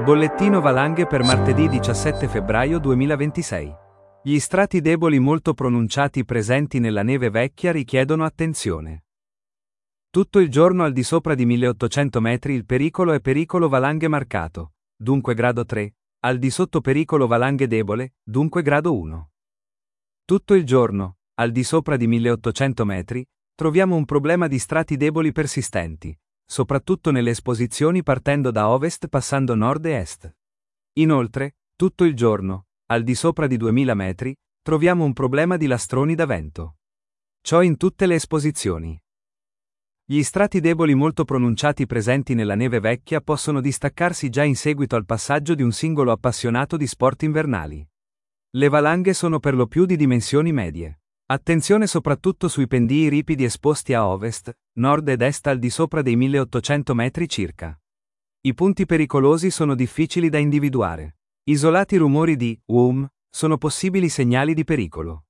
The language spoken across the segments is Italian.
Bollettino valanghe per martedì 17 febbraio 2026. Gli strati deboli molto pronunciati presenti nella neve vecchia richiedono attenzione. Tutto il giorno al di sopra di 1800 metri il pericolo è pericolo valanghe marcato, dunque grado 3, al di sotto pericolo valanghe debole, dunque grado 1. Tutto il giorno, al di sopra di 1800 metri, troviamo un problema di strati deboli persistenti, soprattutto nelle esposizioni partendo da ovest passando nord e est. Inoltre, tutto il giorno, al di sopra di 2000 metri, troviamo un problema di lastroni da vento. Ciò in tutte le esposizioni. Gli strati deboli molto pronunciati presenti nella neve vecchia possono distaccarsi già in seguito al passaggio di un singolo appassionato di sport invernali. Le valanghe sono per lo più di dimensioni medie. Attenzione soprattutto sui pendii ripidi esposti a ovest, nord ed est al di sopra dei 1800 metri circa. I punti pericolosi sono difficili da individuare. Isolati rumori di sono possibili segnali di pericolo.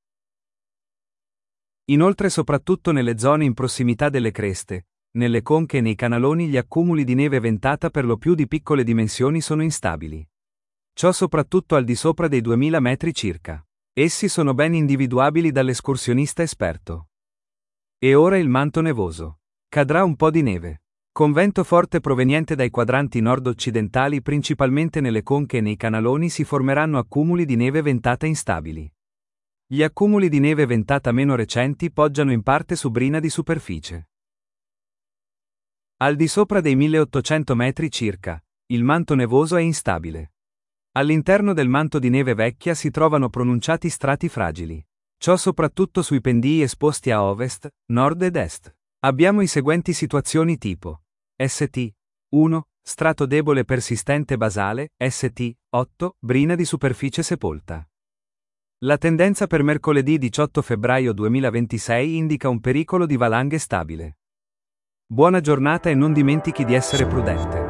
Inoltre soprattutto nelle zone in prossimità delle creste, nelle conche e nei canaloni gli accumuli di neve ventata per lo più di piccole dimensioni sono instabili. Ciò soprattutto al di sopra dei 2000 metri circa. Essi sono ben individuabili dall'escursionista esperto. E ora il manto nevoso. Cadrà un po' di neve. Con vento forte proveniente dai quadranti nord-occidentali principalmente nelle conche e nei canaloni si formeranno accumuli di neve ventata instabili. Gli accumuli di neve ventata meno recenti poggiano in parte su brina di superficie. Al di sopra dei 1800 metri circa, il manto nevoso è instabile. All'interno del manto di neve vecchia si trovano pronunciati strati fragili. Ciò soprattutto sui pendii esposti a ovest, nord ed est. Abbiamo i seguenti situazioni tipo St. 1. Strato debole persistente basale, St. 8. Brina di superficie sepolta. La tendenza per mercoledì 18 febbraio 2026 indica un pericolo di valanghe stabile. Buona giornata e non dimentichi di essere prudente.